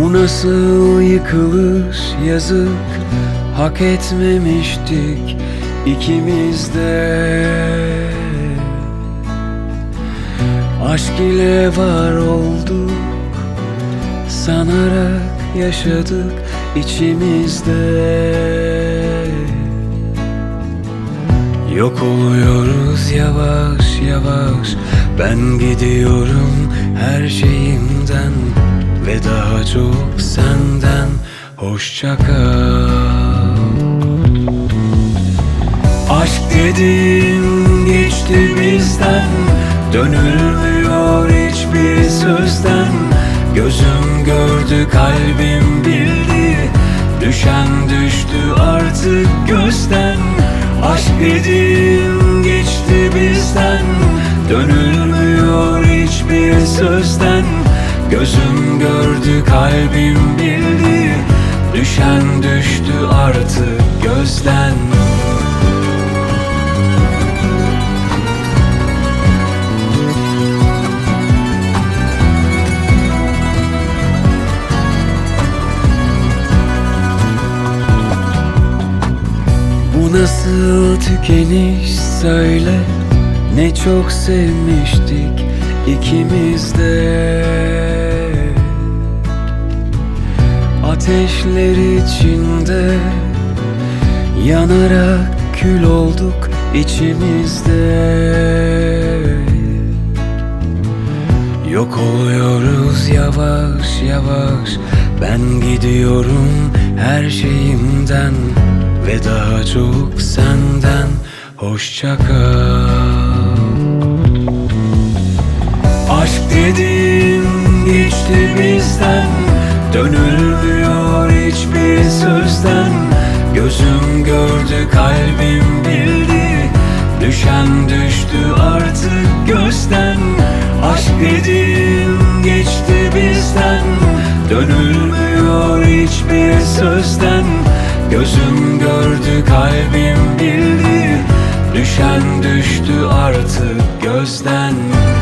Bu nasıl yıkılış, yazık, hak etmemiştik ikimiz de. Aşk ile var olduk, sanarak yaşadık içimizde. Yok oluyoruz yavaş yavaş, ben gidiyorum her şeyimden ve daha çok senden. Hoşça kal. Aşk dediğin geçti bizden, dönülmüyor hiçbir sözden. Gözüm gördü, kalbim bildi, düşen düştü artık gözden. Aşk dediğin geçti bizden, dönülmüyor hiçbir sözden. Gözüm gördü, kalbim bildi, düşen düştü artık gözden. Bu nasıl tükeniş söyle, ne çok sevmiştik ikimiz de. Ateşler içinde yanarak kül olduk içimizde. Yok oluyoruz yavaş yavaş, ben gidiyorum her şeyimden ve daha çok senden. Hoşça kal. Aşk dediğin geçti bizden, dönülmüyor hiçbir sözden. Gözüm gördü, kalbim bildi, düşen düştü artık gözden. Aşk dediğin geçti bizden, dönülmüyor hiçbir sözden. Gözüm gördü, kalbim bildi, düşen düştü artık gözden.